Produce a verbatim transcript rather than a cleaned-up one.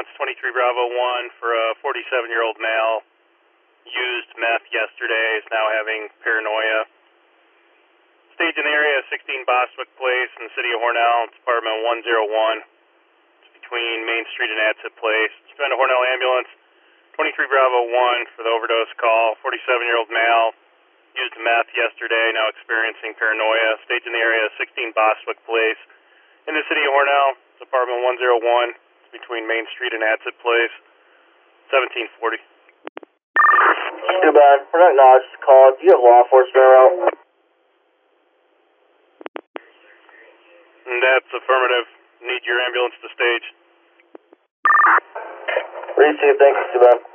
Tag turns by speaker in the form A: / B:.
A: ambulance, twenty-three Bravo one, for a forty-seven-year-old male. Used meth yesterday, is now having paranoia. Stage in the area, sixteen Bostwick Place in the city of Hornell. It's apartment one oh one. It's between Main Street and Adsit Place. Send a Hornell ambulance, twenty-three Bravo one, for the overdose call. forty-seven-year-old male. Used meth yesterday, now experiencing paranoia. Stage in the area, sixteen Bostwick Place in the city of Hornell. It's apartment one oh one. It's between Main Street and Adsit Place. seventeen forty.
B: Too bad. We're not acknowledged the call. Do you have law enforcement around?
A: And that's affirmative. Need your ambulance to stage.
B: Receive. Thanks, too bad.